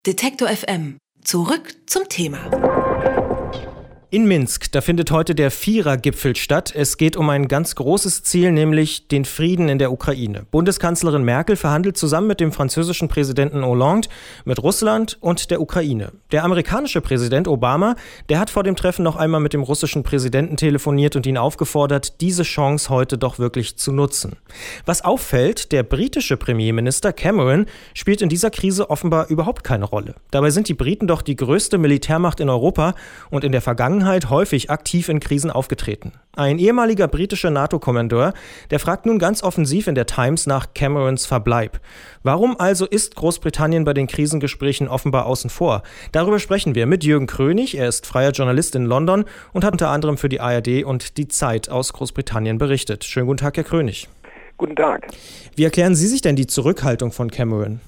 Detektor FM. Zurück zum Thema. In Minsk, da findet heute der Vierer-Gipfel statt. Es geht um ein ganz großes Ziel, nämlich den Frieden in der Ukraine. Bundeskanzlerin Merkel verhandelt zusammen mit dem französischen Präsidenten Hollande mit Russland und der Ukraine. Der amerikanische Präsident Obama, der hat vor dem Treffen noch einmal mit dem russischen Präsidenten telefoniert und ihn aufgefordert, diese Chance heute doch wirklich zu nutzen. Was auffällt, der britische Premierminister Cameron spielt in dieser Krise offenbar überhaupt keine Rolle. Dabei sind die Briten doch die größte Militärmacht in Europa und in der Vergangenheit häufig aktiv in Krisen aufgetreten. Ein ehemaliger britischer NATO-Kommandeur, der fragt nun ganz offensiv in der Times nach Camerons Verbleib. Warum also ist Großbritannien bei den Krisengesprächen offenbar außen vor? Darüber sprechen wir mit Jürgen Krönig. Er ist freier Journalist in London und hat unter anderem für die ARD und die Zeit aus Großbritannien berichtet. Schönen guten Tag, Herr Krönig. Guten Tag. Wie erklären Sie sich denn die Zurückhaltung von Cameron?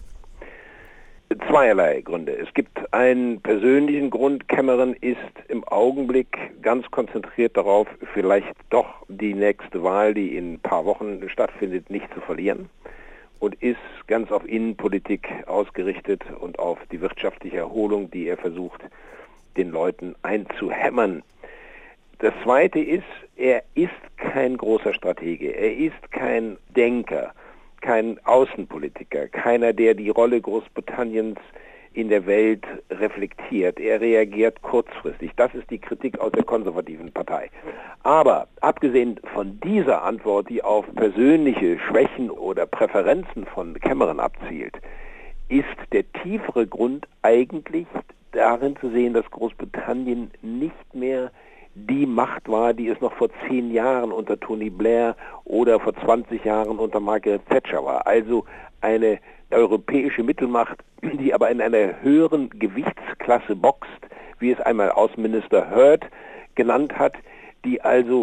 Zweierlei Gründe. Es gibt einen persönlichen Grund. Cameron ist im Augenblick ganz konzentriert darauf, vielleicht doch die nächste Wahl, die in ein paar Wochen stattfindet, nicht zu verlieren und ist ganz auf Innenpolitik ausgerichtet und auf die wirtschaftliche Erholung, die er versucht, den Leuten einzuhämmern. Das Zweite ist, er ist kein großer Stratege, er ist kein Denker, kein Außenpolitiker, keiner, der die Rolle Großbritanniens in der Welt reflektiert. Er reagiert kurzfristig. Das ist die Kritik aus der konservativen Partei. Aber abgesehen von dieser Antwort, die auf persönliche Schwächen oder Präferenzen von Cameron abzielt, ist der tiefere Grund eigentlich darin zu sehen, dass Großbritannien nicht mehr die Macht war, die es noch vor 10 Jahren unter Tony Blair oder vor 20 Jahren unter Margaret Thatcher war. Also eine europäische Mittelmacht, die aber in einer höheren Gewichtsklasse boxt, wie es einmal Außenminister Hurd genannt hat, die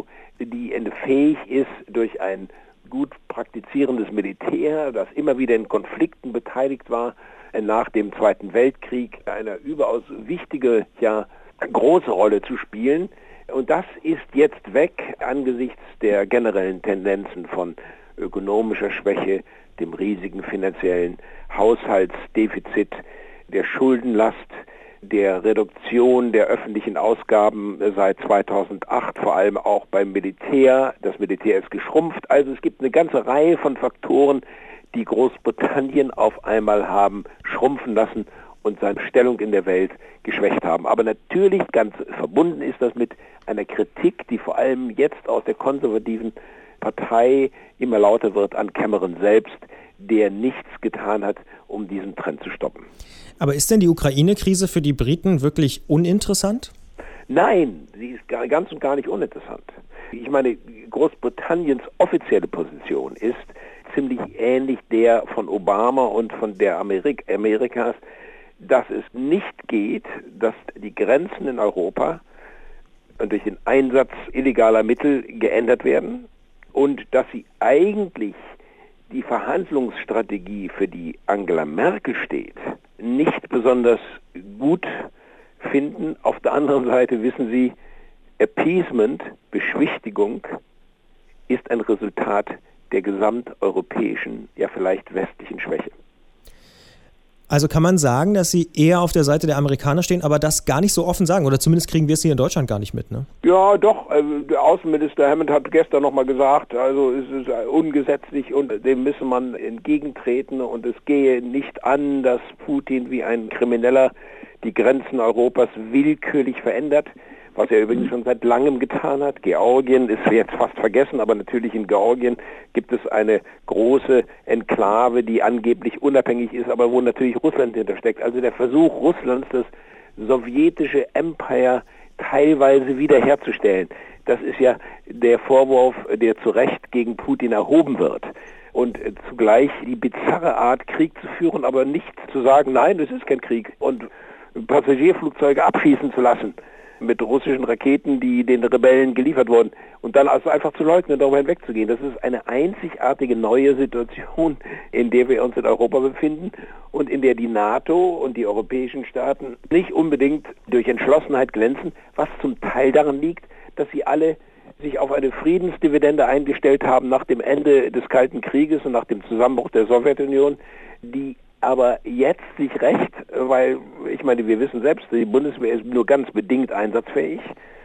fähig ist, durch ein gut praktizierendes Militär, das immer wieder in Konflikten beteiligt war, nach dem Zweiten Weltkrieg eine überaus wichtige, große Rolle zu spielen. Und das ist jetzt weg angesichts der generellen Tendenzen von ökonomischer Schwäche, dem riesigen finanziellen Haushaltsdefizit, der Schuldenlast, der Reduktion der öffentlichen Ausgaben seit 2008, vor allem auch beim Militär. Das Militär ist geschrumpft. Also es gibt eine ganze Reihe von Faktoren, die Großbritannien auf einmal haben schrumpfen lassen und seine Stellung in der Welt geschwächt haben. Aber natürlich ganz verbunden ist das mit einer Kritik, die vor allem jetzt aus der konservativen Partei immer lauter wird an Cameron selbst, der nichts getan hat, um diesen Trend zu stoppen. Aber ist denn die Ukraine-Krise für die Briten wirklich uninteressant? Nein, sie ist ganz und gar nicht uninteressant. Ich meine, Großbritanniens offizielle Position ist ziemlich ähnlich der von Obama und von der Amerikas, dass es nicht geht, dass die Grenzen in Europa durch den Einsatz illegaler Mittel geändert werden und dass sie eigentlich die Verhandlungsstrategie, für die Angela Merkel steht, nicht besonders gut finden. Auf der anderen Seite wissen sie, Appeasement, Beschwichtigung, ist ein Resultat der gesamteuropäischen, vielleicht westlichen Schwäche. Also kann man sagen, dass Sie eher auf der Seite der Amerikaner stehen, aber das gar nicht so offen sagen, oder zumindest kriegen wir es hier in Deutschland gar nicht mit, ne? Ja, doch. Der Außenminister Hammond hat gestern nochmal gesagt, also es ist ungesetzlich und dem müsse man entgegentreten und es gehe nicht an, dass Putin wie ein Krimineller die Grenzen Europas willkürlich verändert, was er übrigens schon seit langem getan hat. Georgien ist jetzt fast vergessen, aber natürlich in Georgien gibt es eine große Enklave, die angeblich unabhängig ist, aber wo natürlich Russland hintersteckt. Also der Versuch Russlands, das sowjetische Empire teilweise wiederherzustellen, das ist ja der Vorwurf, der zu Recht gegen Putin erhoben wird. Und zugleich die bizarre Art, Krieg zu führen, aber nicht zu sagen, nein, es ist kein Krieg, und Passagierflugzeuge abschießen zu lassen mit russischen Raketen, die den Rebellen geliefert wurden, und dann also einfach zu leugnen und darüber hinwegzugehen. Das ist eine einzigartige neue Situation, in der wir uns in Europa befinden und in der die NATO und die europäischen Staaten nicht unbedingt durch Entschlossenheit glänzen, was zum Teil daran liegt, dass sie alle sich auf eine Friedensdividende eingestellt haben nach dem Ende des Kalten Krieges und nach dem Zusammenbruch der Sowjetunion, die aber jetzt sich recht, weil, ich meine, wir wissen selbst, die Bundeswehr ist nur ganz bedingt einsatzfähig.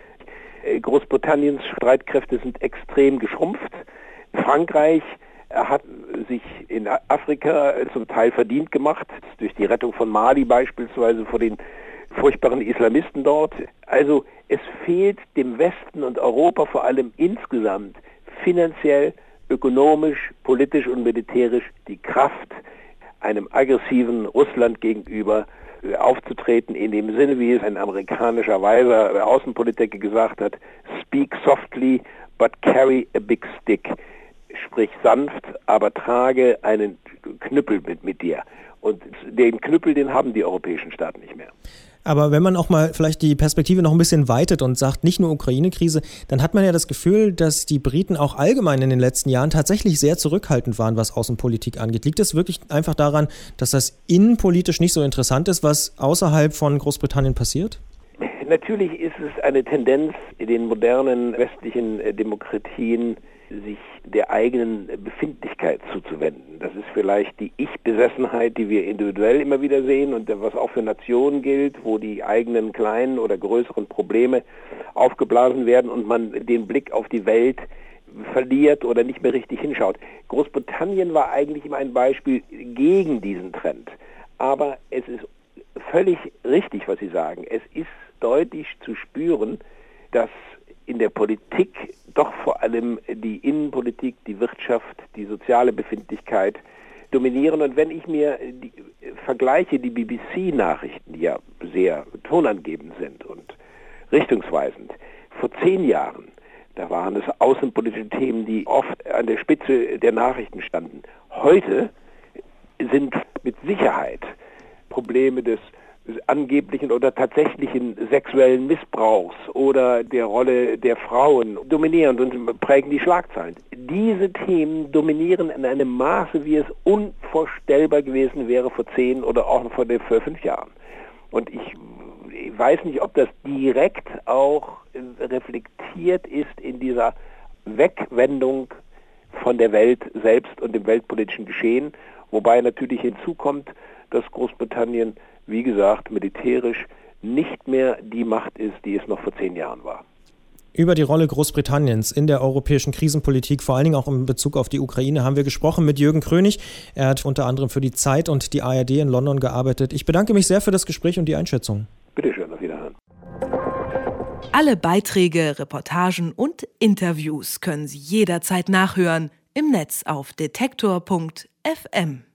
Großbritanniens Streitkräfte sind extrem geschrumpft. Frankreich hat sich in Afrika zum Teil verdient gemacht, durch die Rettung von Mali beispielsweise vor den furchtbaren Islamisten dort. Also es fehlt dem Westen und Europa vor allem insgesamt finanziell, ökonomisch, politisch und militärisch die Kraft, einem aggressiven Russland gegenüber aufzutreten, in dem Sinne, wie es ein amerikanischer weiser Außenpolitiker gesagt hat, speak softly, but carry a big stick. Sprich sanft, aber trage einen Knüppel mit dir. Und den Knüppel, den haben die europäischen Staaten nicht mehr. Aber wenn man auch mal vielleicht die Perspektive noch ein bisschen weitet und sagt, nicht nur Ukraine-Krise, dann hat man ja das Gefühl, dass die Briten auch allgemein in den letzten Jahren tatsächlich sehr zurückhaltend waren, was Außenpolitik angeht. Liegt es wirklich einfach daran, dass das innenpolitisch nicht so interessant ist, was außerhalb von Großbritannien passiert? Natürlich ist es eine Tendenz in den modernen westlichen Demokratien, sich der eigenen Befindlichkeit zuzuwenden. Das ist vielleicht die Ich-Besessenheit, die wir individuell immer wieder sehen und was auch für Nationen gilt, wo die eigenen kleinen oder größeren Probleme aufgeblasen werden und man den Blick auf die Welt verliert oder nicht mehr richtig hinschaut. Großbritannien war eigentlich immer ein Beispiel gegen diesen Trend. Aber es ist völlig richtig, was Sie sagen. Es ist deutlich zu spüren, dass in der Politik doch vor allem die Innenpolitik, die Wirtschaft, die soziale Befindlichkeit dominieren. Und wenn ich mir vergleiche die BBC-Nachrichten, die ja sehr tonangebend sind und richtungsweisend, vor 10 Jahren, da waren es außenpolitische Themen, die oft an der Spitze der Nachrichten standen. Heute sind mit Sicherheit Probleme des angeblichen oder tatsächlichen sexuellen Missbrauchs oder der Rolle der Frauen dominierend und prägen die Schlagzeilen. Diese Themen dominieren in einem Maße, wie es unvorstellbar gewesen wäre vor 10 oder auch vor 5 Jahren. Und ich weiß nicht, ob das direkt auch reflektiert ist in dieser Wegwendung von der Welt selbst und dem weltpolitischen Geschehen, wobei natürlich hinzukommt, dass Großbritannien, wie gesagt, militärisch nicht mehr die Macht ist, die es noch vor 10 Jahren war. Über die Rolle Großbritanniens in der europäischen Krisenpolitik, vor allen Dingen auch in Bezug auf die Ukraine, haben wir gesprochen mit Jürgen Krönig. Er hat unter anderem für die Zeit und die ARD in London gearbeitet. Ich bedanke mich sehr für das Gespräch und die Einschätzung. Bitte schön, auf Wiederhören. Alle Beiträge, Reportagen und Interviews können Sie jederzeit nachhören im Netz auf detektor.fm.